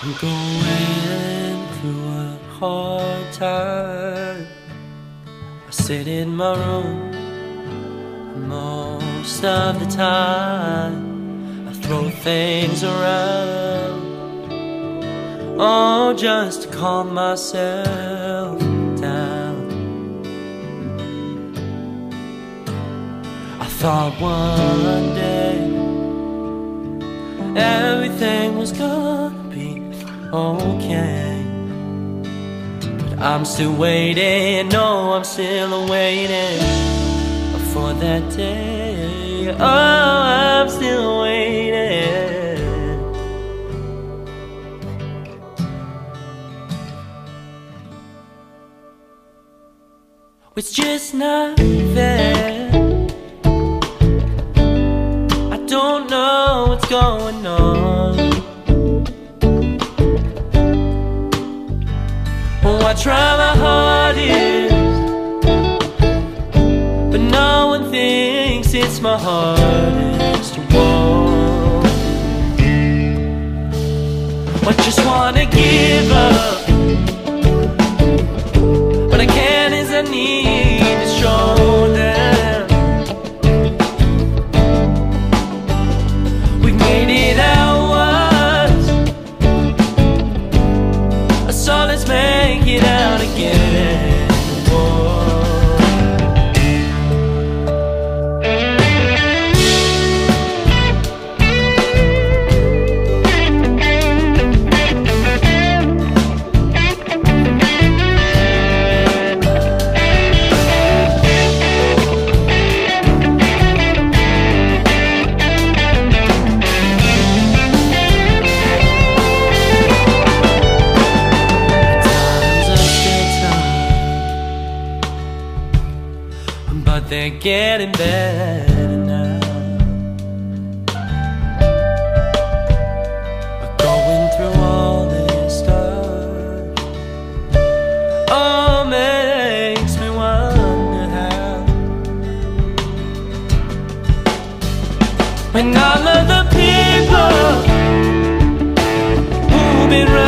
I'm going through a hard time. I sit in my room most of the time. I throw things around, oh, just to calm myself down. I thought one day everything was gonna be okay, but I'm still waiting, no, I'm still waiting for that day. Oh, I'm still waiting. It's just not fair. I don't know what's going on. Oh, I try my hardest, but no one thinks it's my hardest to walk. I just wanna give up, but I can't, as I need to show them we've made it out once, so let's make it out again. Whoa. But they're getting better now. But going through all this stuff, oh, makes me wonder how. When all of the people who've been